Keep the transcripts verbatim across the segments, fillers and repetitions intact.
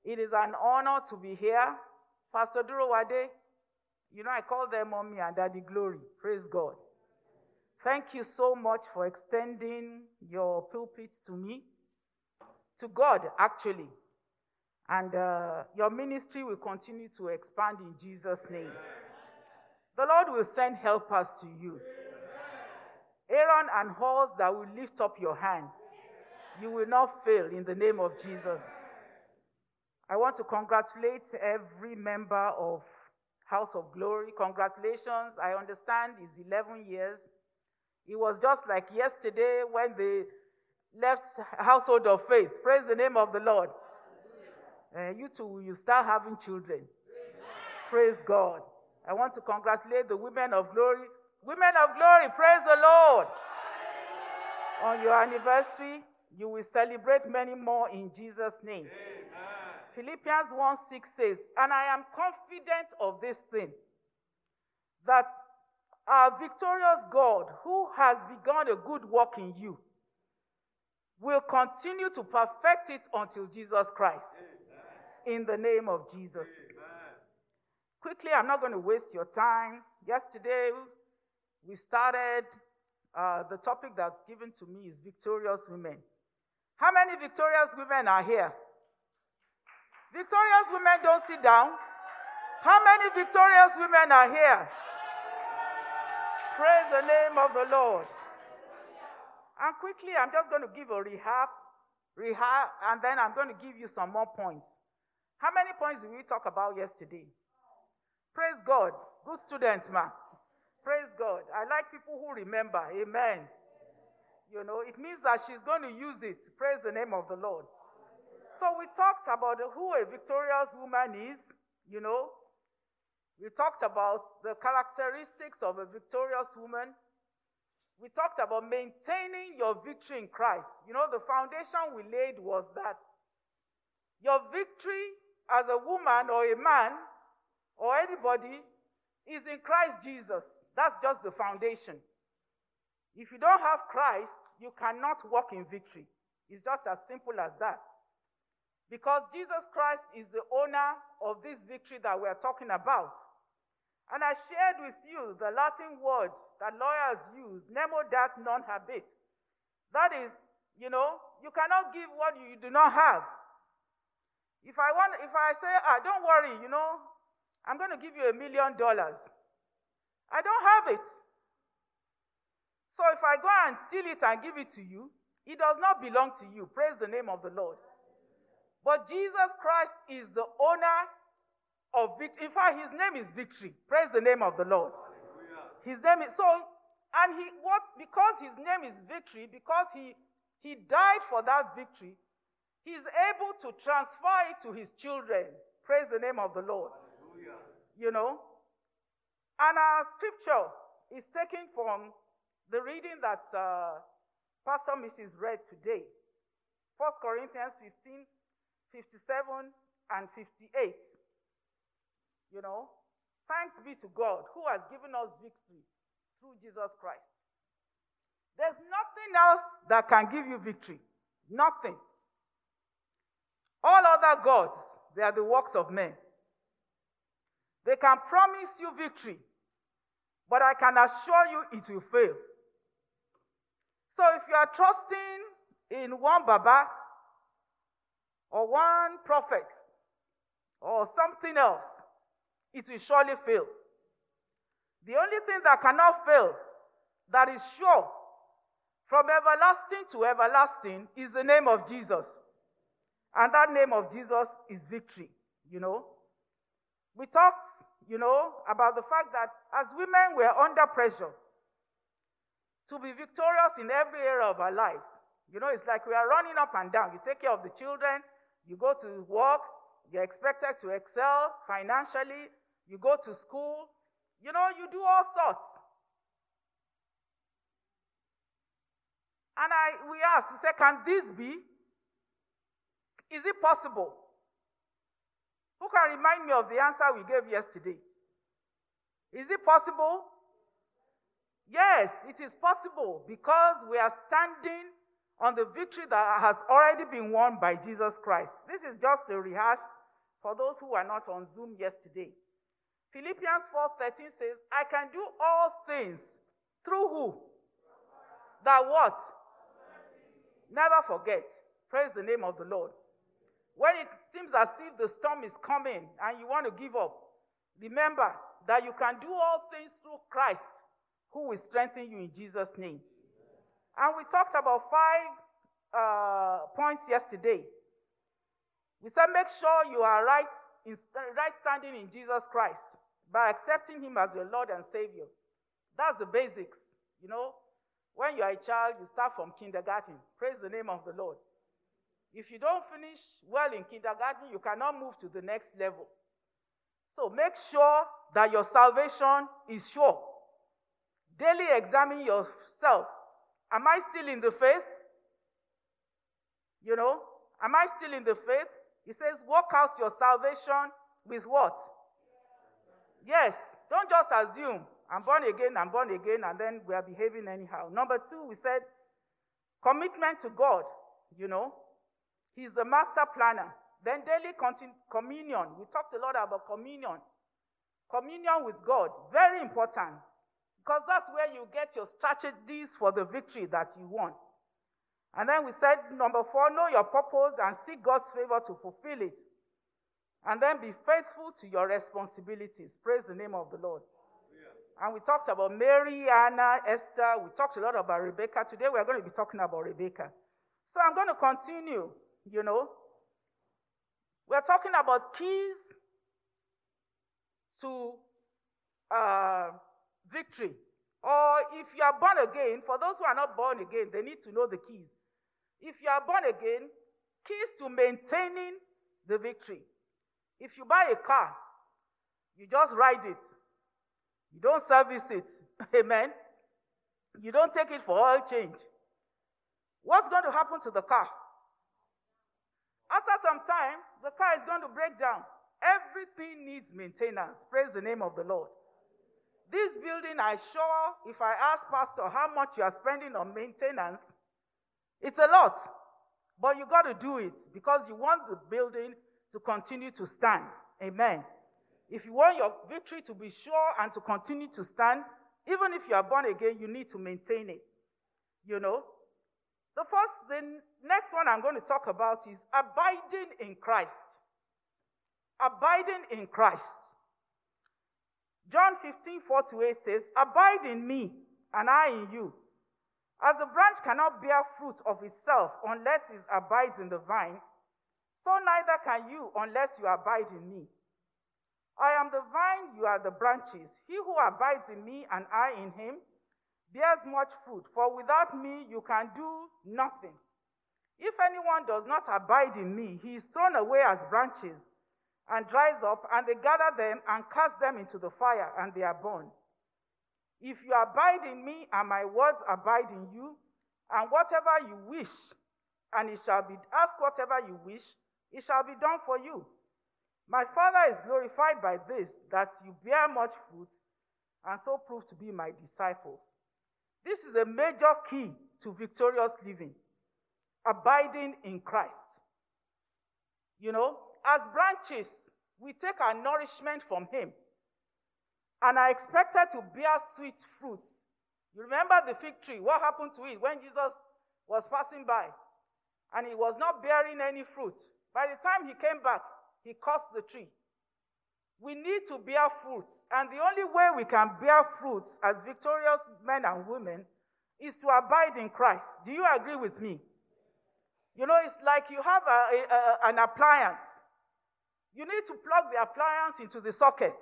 It is an honor to be here. Pastor Durowade, you know I call them Mommy and Daddy Glory. Praise God. Thank you so much for extending your pulpit to me, to God actually. And uh, your ministry will continue to expand in Jesus' name. The Lord will send helpers to you. Aaron and Hurs that will lift up your hand. You will not fail in the name of Jesus. I want to congratulate every member of House of Glory. Congratulations. I understand it's eleven years. It was just like yesterday when they left Household of Faith. Praise the name of the Lord. Uh, you too, you start having children. Praise God. I want to congratulate the women of glory. Women of glory, praise the Lord. On your anniversary, you will celebrate many more in Jesus' name. Amen. Philippians one six says, and I am confident of this thing, that our victorious God, who has begun a good work in you, will continue to perfect it until Jesus Christ. Amen. In the name of Jesus. Amen. Quickly, I'm not going to waste your time. Yesterday, we started, uh, the topic that's given to me is victorious women. How many victorious women are here? Victorious women don't sit down. How many victorious women are here? Praise the name of the Lord. And quickly, I'm just going to give a rehab, rehab, and then I'm going to give you some more points. How many points did we talk about yesterday? Praise God. Good students, ma. Praise God. I like people who remember. Amen. You know, it means that she's going to use it. Praise the name of the Lord. So we talked about who a victorious woman is, you know. We talked about the characteristics of a victorious woman. We talked about maintaining your victory in Christ. You know, the foundation we laid was that your victory as a woman or a man or anybody is in Christ Jesus. That's just the foundation. If you don't have Christ, you cannot walk in victory. It's just as simple as that. Because Jesus Christ is the owner of this victory that we're talking about. And I shared with you the Latin word that lawyers use, nemo dat non habet. That is, you know, you cannot give what you do not have. If I want, if I say, ah, don't worry, you know, I'm going to give you a million dollars. I don't have it. So if I go and steal it and give it to you, it does not belong to you. Praise the name of the Lord. But Jesus Christ is the owner of victory. In fact, his name is victory. Praise the name of the Lord. Hallelujah. His name is, so, and he, what, because his name is victory, because he, he died for that victory, he's able to transfer it to his children. Praise the name of the Lord. Hallelujah. You know, and our scripture is taken from the reading that uh, Pastor Missus read today. First Corinthians fifteen, fifty-seven and fifty-eight. You know, thanks be to God who has given us victory through Jesus Christ. There's nothing else that can give you victory. Nothing. All other gods, they are the works of men. They can promise you victory, but I can assure you it will fail. So if you are trusting in one Baba, or one prophet, or something else, it will surely fail. The only thing that cannot fail, that is sure, from everlasting to everlasting, is the name of Jesus. And that name of Jesus is victory, you know. We talked, you know, about the fact that as women, we're under pressure to be victorious in every area of our lives. You know, it's like we are running up and down. You take care of the children, you go to work, you're expected to excel financially, you go to school, you know, you do all sorts. And I, we ask, we say, can this be? Is it possible? Who can remind me of the answer we gave yesterday? Is it possible? Yes, it is possible because we are standing on the victory that has already been won by Jesus Christ. This is just a rehash for those who were not on Zoom yesterday. Philippians four thirteen says, I can do all things through who? That what? Never forget. Praise the name of the Lord. When it seems as if the storm is coming and you want to give up, remember that you can do all things through Christ, who will strengthen you in Jesus' name. And we talked about five uh, points yesterday. We said make sure you are right, in, right standing in Jesus Christ by accepting him as your Lord and Savior. That's the basics. You know, when you are a child, you start from kindergarten. Praise the name of the Lord. If you don't finish well in kindergarten, you cannot move to the next level. So make sure that your salvation is sure. Daily examine yourself. Am I still in the faith? You know, am I still in the faith? He says, work out your salvation with what? Yes. Don't just assume, I'm born again, I'm born again, and then we are behaving anyhow. Number two, we said, commitment to God, you know. He's the master planner. Then daily communion. We talked a lot about communion. Communion with God, very important. Because that's where you get your strategies for the victory that you want. And then we said, number four, know your purpose and seek God's favor to fulfill it. And then be faithful to your responsibilities. Praise the name of the Lord. Yeah. And we talked about Mary, Anna, Esther. We talked a lot about Rebecca. Today we're going to be talking about Rebecca. So I'm going to continue, you know. We're talking about keys to uh, victory. Or if you are born again, for those who are not born again, they need to know the keys. If you are born again, keys to maintaining the victory. If you buy a car, you just ride it. You don't service it. Amen. You don't take it for oil change. What's going to happen to the car? After some time, the car is going to break down. Everything needs maintenance. Praise the name of the Lord. This building, I sure, if I ask Pastor how much you are spending on maintenance, it's a lot. But you got to do it because you want the building to continue to stand. Amen. If you want your victory to be sure and to continue to stand, even if you are born again, you need to maintain it. You know? The first, the next one I'm going to talk about is abiding in Christ. Abiding in Christ. John fifteen, four to eight says, abide in me, and I in you. As the branch cannot bear fruit of itself unless it abides in the vine, so neither can you unless you abide in me. I am the vine, you are the branches. He who abides in me and I in him bears much fruit, for without me you can do nothing. If anyone does not abide in me, he is thrown away as branches and dries up, and they gather them and cast them into the fire, and they are burned. If you abide in me and my words abide in you, and whatever you wish, and it shall be, ask whatever you wish, it shall be done for you. My Father is glorified by this, that you bear much fruit, and so prove to be my disciples. This is a major key to victorious living. Abiding in Christ. You know, as branches, we take our nourishment from him and are expected to bear sweet fruits. You remember the fig tree, what happened to it when Jesus was passing by and it was not bearing any fruit. By the time he came back, he cursed the tree. We need to bear fruits, and the only way we can bear fruits as victorious men and women is to abide in Christ. Do you agree with me? You know, it's like you have a, a, an appliance. You need to plug the appliance into the socket.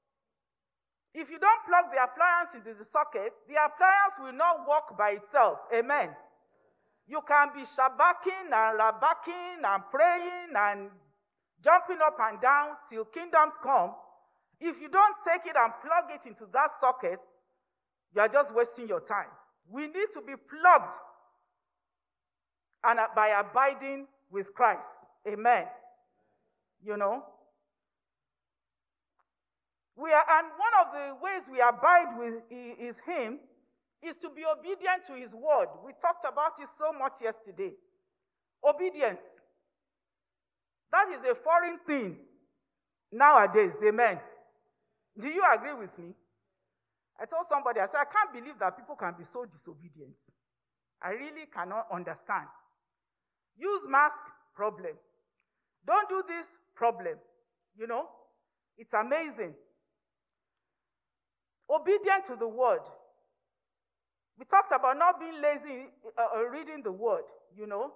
If you don't plug the appliance into the socket, the appliance will not work by itself. Amen. You can be shabaking and rabaking and praying and jumping up and down till kingdoms come. If you don't take it and plug it into that socket, you are just wasting your time. We need to be plugged and by abiding with Christ. Amen. You know. We are, and one of the ways we abide with is him is to be obedient to his word. We talked about it so much yesterday. Obedience. That is a foreign thing nowadays. Amen. Do you agree with me? I told somebody, I said, I can't believe that people can be so disobedient. I really cannot understand. Use mask, problem. Don't do this, problem. You know, it's amazing. Obedient to the word. We talked about not being lazy uh, reading the word, you know.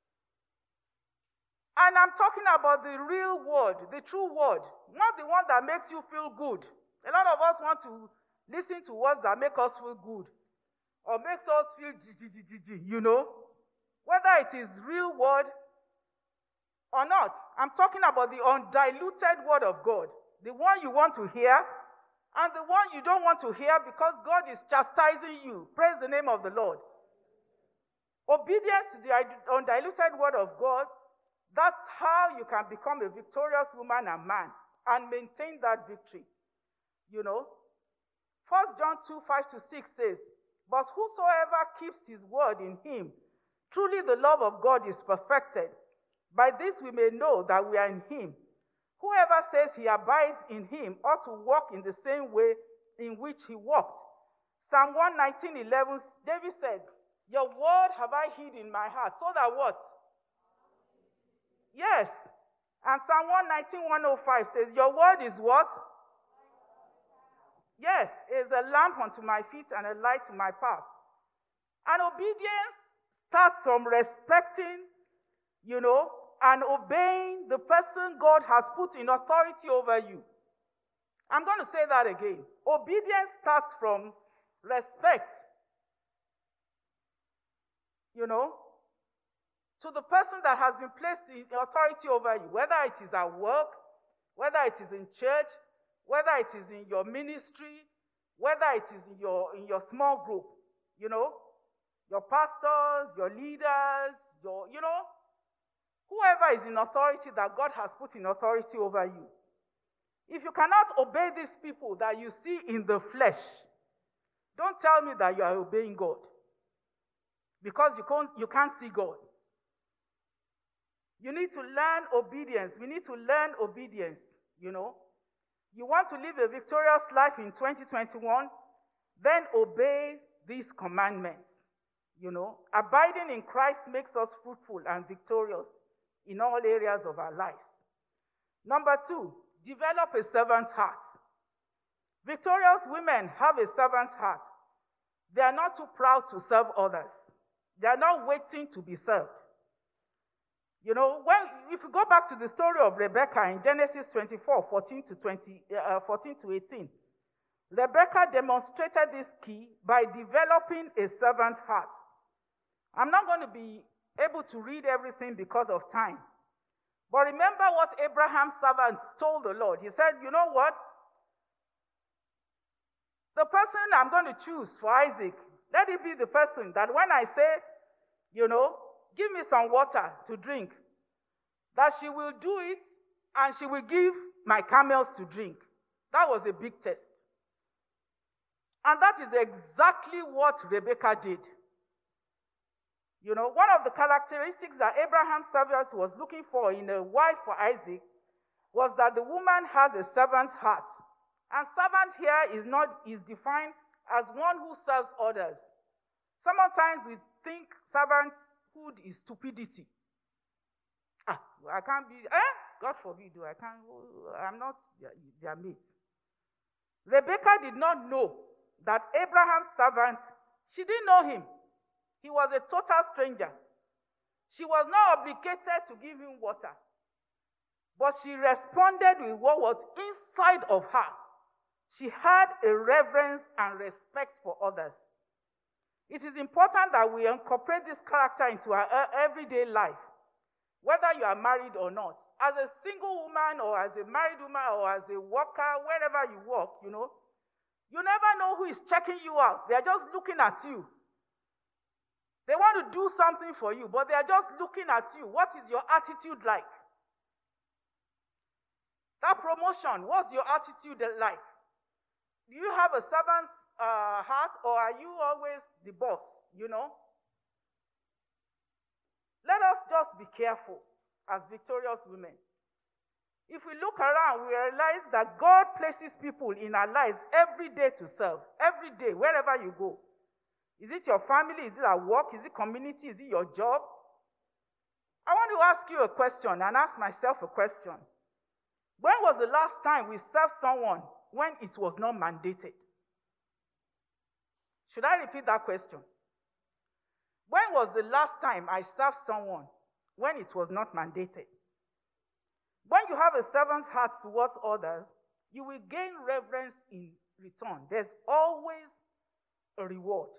And I'm talking about the real word, the true word, not the one that makes you feel good. A lot of us want to listen to words that make us feel good or makes us feel g, g, g, g, g, you know. Whether it is real word or not. I'm talking about the undiluted word of God, the one you want to hear and the one you don't want to hear because God is chastising you. Praise the name of the Lord. Obedience to the undiluted word of God, that's how you can become a victorious woman and man and maintain that victory. You know, First John two, five to six says, but whosoever keeps his word in him, truly the love of God is perfected. By this we may know that we are in him. Whoever says he abides in him ought to walk in the same way in which he walked. Psalm one nineteen, eleven, David said, your word have I hid in my heart, so that what? Yes. And Psalm one nineteen, one oh five says, your word is what? Yes, is a lamp unto my feet and a light to my path. And obedience starts from respecting, you know, and obeying the person God has put in authority over you. I'm going to say that again. Obedience starts from respect, you know, to the person that has been placed in authority over you, whether it is at work, whether it is in church, whether it is in your ministry, whether it is in your, in your small group, you know, your pastors, your leaders, your, you know, whoever is in authority that God has put in authority over you. If you cannot obey these people that you see in the flesh, don't tell me that you are obeying God. Because you can't, you can't see God. You need to learn obedience. We need to learn obedience, you know. You want to live a victorious life in twenty twenty-one, then obey these commandments, you know. Abiding in Christ makes us fruitful and victorious in all areas of our lives. Number two, develop a servant's heart. Victorious women have a servant's heart. They are not too proud to serve others. They are not waiting to be served. You know, when, if you go back to the story of Rebecca in Genesis twenty-four, fourteen to twenty, uh, fourteen to eighteen, Rebecca demonstrated this key by developing a servant's heart. I'm not going to be able to read everything because of time. But remember what Abraham's servants told the Lord. He said, you know what? The person I'm going to choose for Isaac, let it be the person that when I say, you know, give me some water to drink, that she will do it and she will give my camels to drink. That was a big test. And that is exactly what Rebecca did. You know, one of the characteristics that Abraham's servant was looking for in a wife for Isaac was that the woman has a servant's heart. And servant here is not is defined as one who serves others. Sometimes we think servanthood is stupidity. Ah, I can't be, eh? God forbid, I can't, I'm not their, their mate. Rebecca did not know that Abraham's servant, she didn't know him. He was a total stranger. She was not obligated to give him water. But she responded with what was inside of her. She had a reverence and respect for others. It is important that we incorporate this character into our everyday life, whether you are married or not. As a single woman or as a married woman or as a worker, wherever you work, you know, you never know who is checking you out. They are just looking at you. They want to do something for you, but they are just looking at you. What is your attitude like? That promotion, what's your attitude like? Do you have a servant's uh, heart, or are you always the boss, you know? Let us just be careful as victorious women. If we look around, we realize that God places people in our lives every day to serve. Every day, wherever you go. Is it your family? Is it at work? Is it community? Is it your job? I want to ask you a question and ask myself a question. When was the last time we served someone when it was not mandated? Should I repeat that question? When was the last time I served someone when it was not mandated? When you have a servant's heart towards others, you will gain reverence in return. There's always a reward.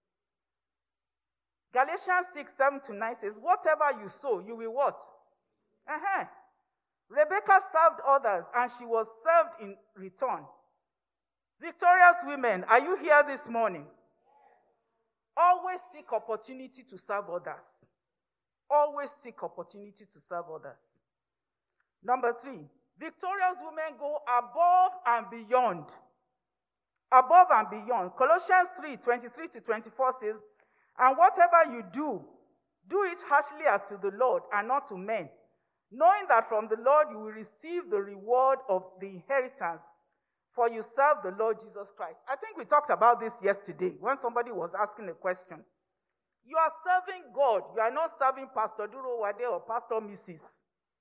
Galatians six, seven to nine says, whatever you sow, you will what? Uh-huh. Rebecca served others and she was served in return. Victorious women, are you here this morning? Always seek opportunity to serve others. Always seek opportunity to serve others. Number three, victorious women go above and beyond. Above and beyond. Colossians three, twenty-three to twenty-four says, and whatever you do, do it heartily as to the Lord and not to men, knowing that from the Lord you will receive the reward of the inheritance, for you serve the Lord Jesus Christ. I think we talked about this yesterday when somebody was asking a question. You are serving God. You are not serving Pastor Duro Wade or Pastor Missus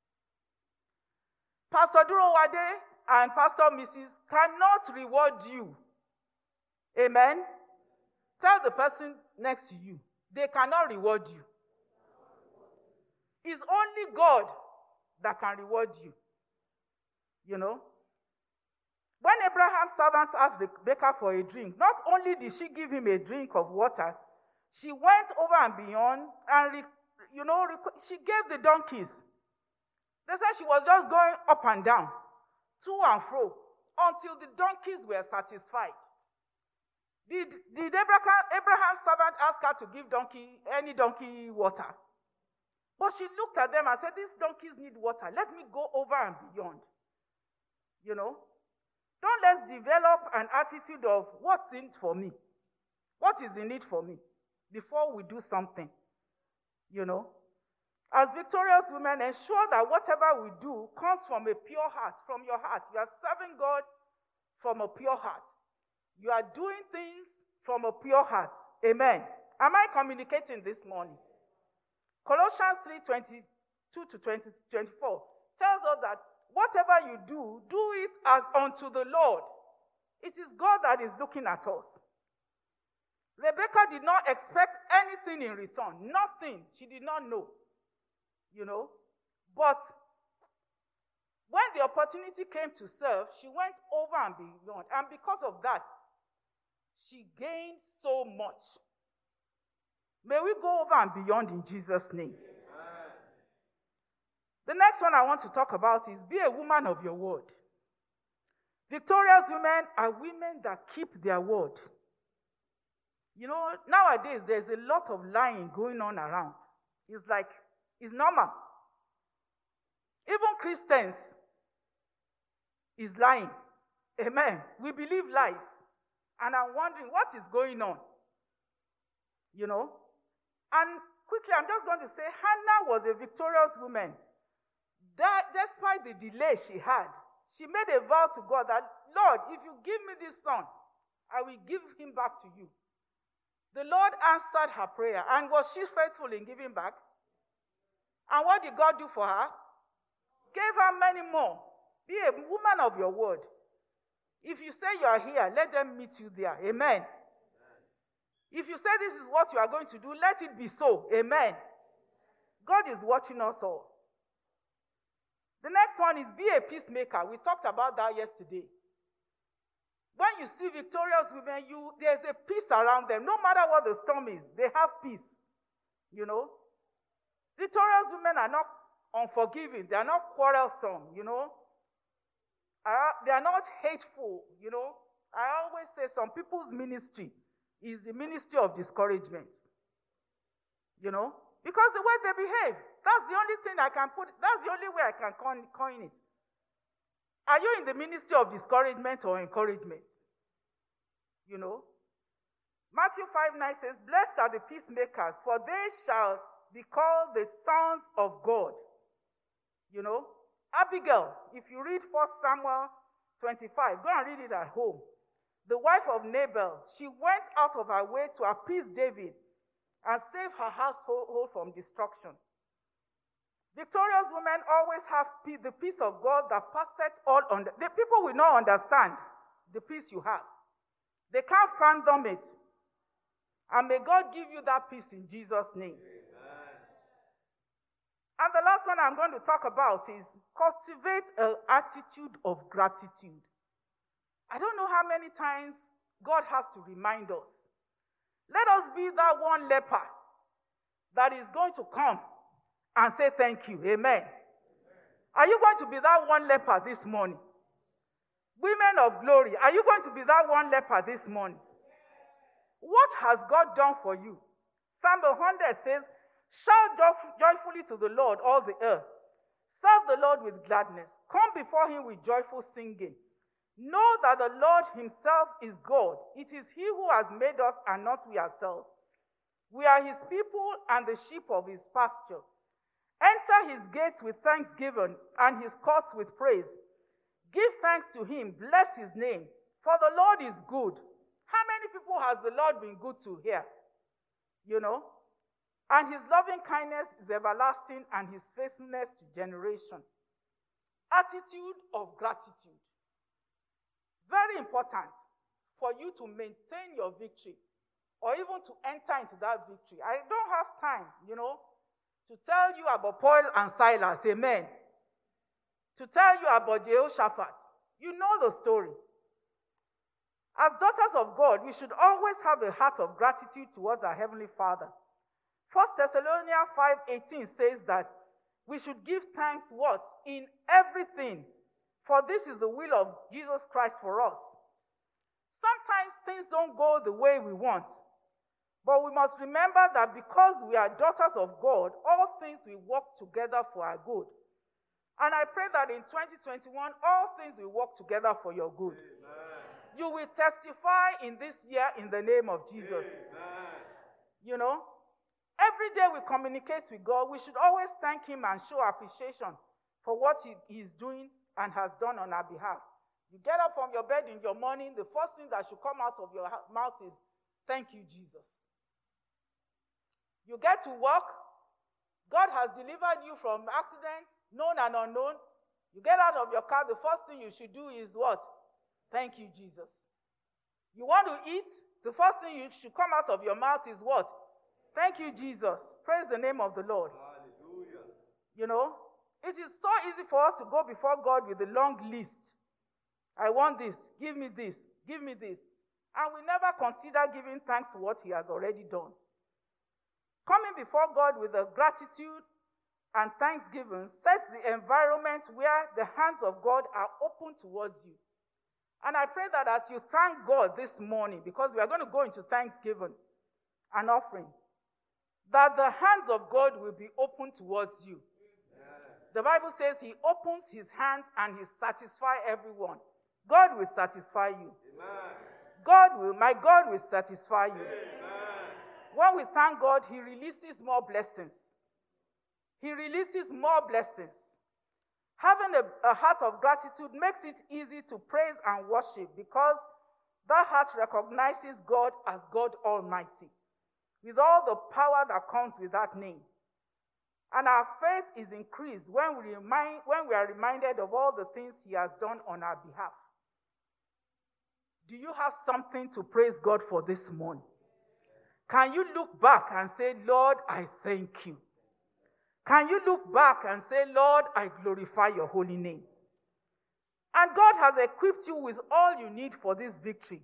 Pastor Duro Wade and Pastor Missus cannot reward you. Amen? Tell the person next to you, they cannot reward you. It's only God that can reward you. You know? When Abraham's servants asked Rebekah for a drink, not only did she give him a drink of water, she went over and beyond and, you know, she gave the donkeys. They said she was just going up and down, to and fro, until the donkeys were satisfied. Did, did Abraham, Abraham's servant ask her to give donkey any donkey water? But she looked at them and said, these donkeys need water. Let me go over and beyond. You know? Don't let's develop an attitude of what's in it for me? What is in it for me? Before we do something. You know? As victorious women, ensure that whatever we do comes from a pure heart, from your heart. You are serving God from a pure heart. You are doing things from a pure heart. Amen. Am I communicating this morning? Colossians three, twenty-two to twenty, twenty-four tells us that whatever you do, do it as unto the Lord. It is God that is looking at us. Rebecca did not expect anything in return. Nothing. She did not know. You know. But when the opportunity came to serve, she went over and beyond. And because of that, she gained so much. May we go over and beyond in Jesus' name. Amen. The next one I want to talk about is be a woman of your word. Victorious women are women that keep their word. You know, nowadays there's a lot of lying going on around. It's like, it's normal. Even Christians is lying. Amen. We believe lies. And I'm wondering what is going on. You know? And quickly, I'm just going to say, Hannah was a victorious woman. That, despite the delay she had, she made a vow to God that, Lord, if you give me this son, I will give him back to you. The Lord answered her prayer. And was she faithful in giving back? And what did God do for her? Gave her many more. Be a woman of your word. If you say you are here, let them meet you there. Amen. Amen. If you say this is what you are going to do, let it be so. Amen. God is watching us all. The next one is be a peacemaker. We talked about that yesterday. When you see victorious women, you there's a peace around them. No matter what the storm is, they have peace. You know? Victorious women are not unforgiving. They are not quarrelsome, you know? They are not hateful, you know? I always say some people's ministry is the ministry of discouragement. You know? Because the way they behave, that's the only thing I can put, that's the only way I can coin, coin it. Are you in the ministry of discouragement or encouragement? You know? Matthew five nine says, blessed are the peacemakers, for they shall be called the sons of God. You know, Abigail, if you read First Samuel twenty-five, go and read it at home. The wife of Nabal, she went out of her way to appease David and save her household from destruction. Victorious women always have the peace of God that passeth all under. The people will not understand the peace you have. They can't fathom it. And may God give you that peace in Jesus' name. Amen. And the last one I'm going to talk about is cultivate an attitude of gratitude. I don't know how many times God has to remind us. Let us be that one leper that is going to come and say thank you. Amen. Amen. Are you going to be that one leper this morning? Women of glory, are you going to be that one leper this morning? What has God done for you? Psalm one hundred says, shout joyfully to the Lord, all the earth. Serve the Lord with gladness. Come before him with joyful singing. Know that the Lord himself is God. It is he who has made us and not we ourselves. We are his people and the sheep of his pasture. Enter his gates with thanksgiving and his courts with praise. Give thanks to him, bless his name, for the Lord is good. How many people has the Lord been good to here? You know? And his loving kindness is everlasting and his faithfulness to generation. Attitude of gratitude. Very important for you to maintain your victory or even to enter into that victory. I don't have time, you know, to tell you about Paul and Silas, amen. To tell you about Jehoshaphat. You know the story. As daughters of God, we should always have a heart of gratitude towards our Heavenly Father. First Thessalonians five eighteen says that we should give thanks what? In everything. For this is the will of Jesus Christ for us. Sometimes things don't go the way we want. But we must remember that because we are daughters of God, all things will work together for our good. And I pray that in twenty twenty-one, all things will work together for your good. Amen. You will testify in this year in the name of Jesus. Amen. You know, every day we communicate with God, we should always thank him and show appreciation for what he is doing and has done on our behalf. You get up from your bed in your morning, the first thing that should come out of your mouth is, thank you, Jesus. You get to work, God has delivered you from accident, known and unknown. You get out of your car, the first thing you should do is what? Thank you, Jesus. You want to eat, the first thing you should come out of your mouth is what? Thank you, Jesus. Praise the name of the Lord. Hallelujah. You know, it is so easy for us to go before God with a long list. I want this, give me this, give me this. And we never consider giving thanks for what he has already done. Coming before God with a gratitude and thanksgiving sets the environment where the hands of God are open towards you. And I pray that as you thank God this morning, because we are going to go into thanksgiving and offering, that the hands of God will be open towards you. Amen. The Bible says he opens his hands and he satisfies everyone. God will satisfy you. Amen. God will, my God will satisfy you. Amen. When we thank God, he releases more blessings. He releases more blessings. Having a, a heart of gratitude makes it easy to praise and worship because that heart recognizes God as God Almighty, with all the power that comes with that name. And our faith is increased when we, remind, when we are reminded of all the things he has done on our behalf. Do you have something to praise God for this morning? Can you look back and say, Lord, I thank you? Can you look back and say, Lord, I glorify your holy name? And God has equipped you with all you need for this victory.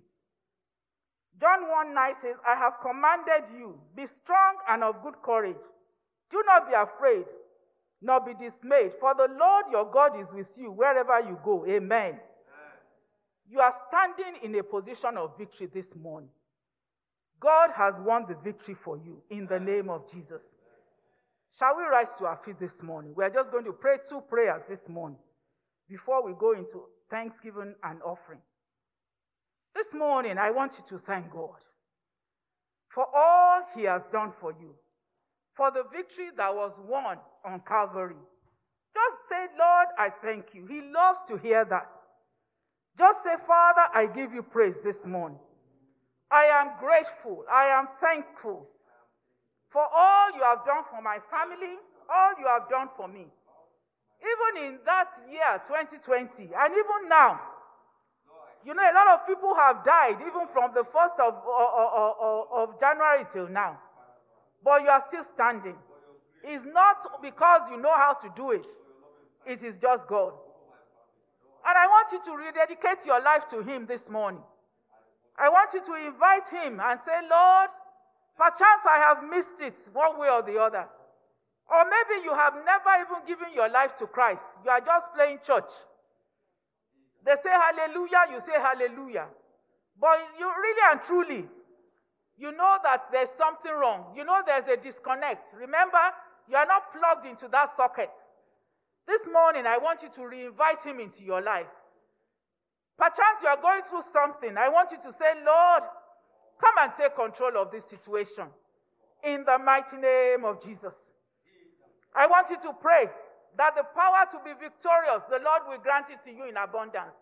John one nine says, I have commanded you, be strong and of good courage. Do not be afraid, nor be dismayed, for the Lord your God is with you wherever you go. Amen. Amen. You are standing in a position of victory this morning. God has won the victory for you in the name of Jesus. Shall we rise to our feet this morning? We are just going to pray two prayers this morning before we go into thanksgiving and offering. This morning, I want you to thank God. for all he has done for you, for the victory that was won on Calvary. Just say, Lord, I thank you. He loves to hear that. Just say, Father, I give you praise this morning. I am grateful. I am thankful for all you have done for my family, all you have done for me. Even in that year, twenty twenty, and even now, you know, a lot of people have died, even from the first of, of, of, of January till now. But you are still standing. It's not because you know how to do it. It is just God. And I want you to rededicate your life to him this morning. I want you to invite him and say, Lord, perchance I have missed it one way or the other. Or maybe you have never even given your life to Christ. You are just playing church. They say hallelujah, you say hallelujah. But you really and truly, you know that there's something wrong. You know there's a disconnect. Remember, you are not plugged into that socket. This morning, I want you to re-invite him into your life. Perchance you are going through something. I want you to say, Lord, come and take control of this situation. In the mighty name of Jesus. I want you to pray that the power to be victorious, the Lord will grant it to you in abundance.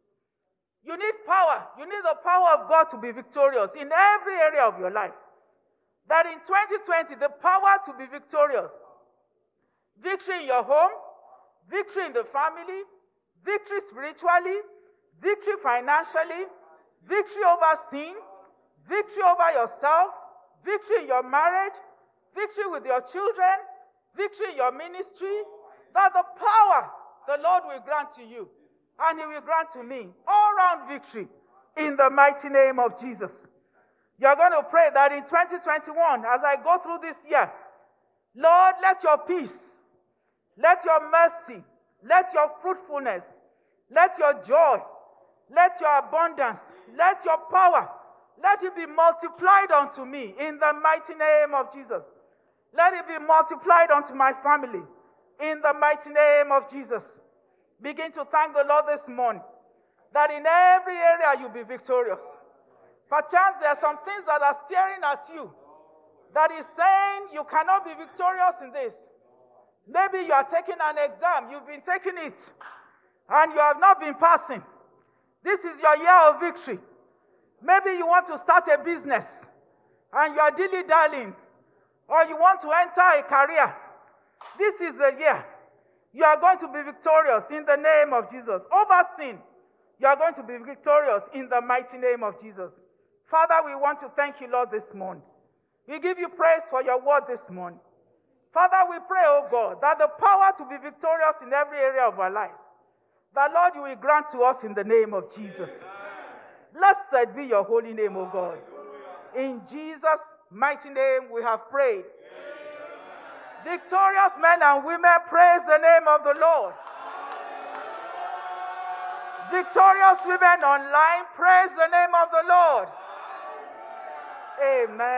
You need power. You need the power of God to be victorious in every area of your life. That in twenty twenty, the power to be victorious. Victory in your home, victory in the family, victory spiritually, victory financially, victory over sin, victory over yourself, victory in your marriage, victory with your children, victory in your ministry, that the power the Lord will grant to you and he will grant to me all-round victory in the mighty name of Jesus. You're going to pray that in twenty twenty-one, as I go through this year, Lord, let your peace, let your mercy, let your fruitfulness, let your joy, let your abundance, let your power, let it be multiplied unto me in the mighty name of Jesus. Let it be multiplied unto my family in the mighty name of Jesus. Begin to thank the Lord this morning that in every area you'll be victorious. Perchance there are some things that are staring at you that is saying you cannot be victorious in this. Maybe you are taking an exam, you've been taking it, and you have not been passing. This is your year of victory. Maybe you want to start a business, and you are dilly-dallying, or you want to enter a career. This is the year. You are going to be victorious in the name of Jesus. Over sin, you are going to be victorious in the mighty name of Jesus. Father, we want to thank you, Lord, this morning. We give you praise for your word this morning. Father, we pray, oh God, that the power to be victorious in every area of our lives, that, Lord, you will grant to us in the name of Jesus. Blessed be your holy name, oh God. In Jesus' mighty name we have prayed. Victorious men and women, praise the name of the Lord. Victorious women online, praise the name of the Lord. Amen.